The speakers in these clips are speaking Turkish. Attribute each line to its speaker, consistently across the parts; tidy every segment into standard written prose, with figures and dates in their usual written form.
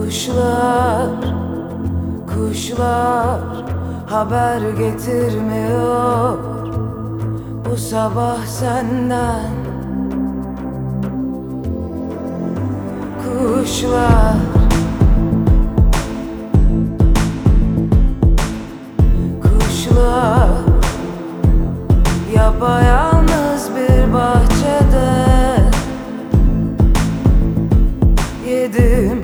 Speaker 1: Kuşlar, kuşlar haber getirmiyor bu sabah senden. Kuşlar, kuşlar yapayalnız bir bahçede yedim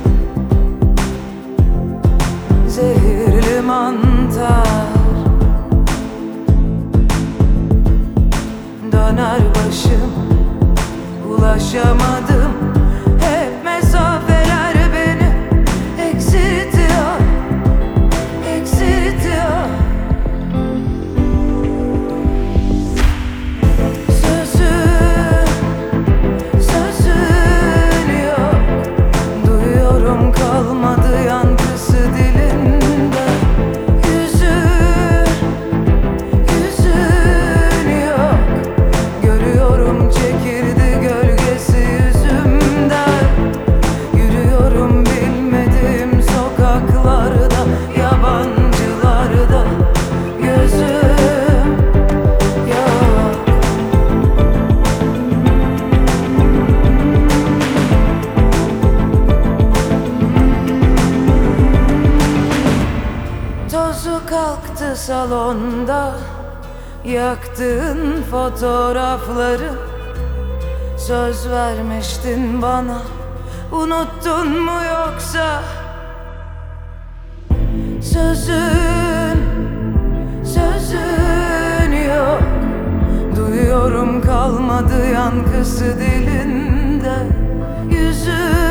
Speaker 1: zehirli mantar. Döner başım, ulaşamadım. Hep mesafeler beni eksiltiyor, eksiltiyor. Sözün yok. Duyuyorum kalmadı yankısı dilinde. Yüzün yok. Görüyorum çekirdi gölgesi yüzümden. Yürüyorum bilmediğim sokaklarda, yabancılarda. Gözüm yok. Tozu kalktı salonda, yaktığın fotoğrafları. Söz vermiştin bana, unuttun mu yoksa? Sözün yok. Duyuyorum kalmadı yankısı dilinde. Yüzün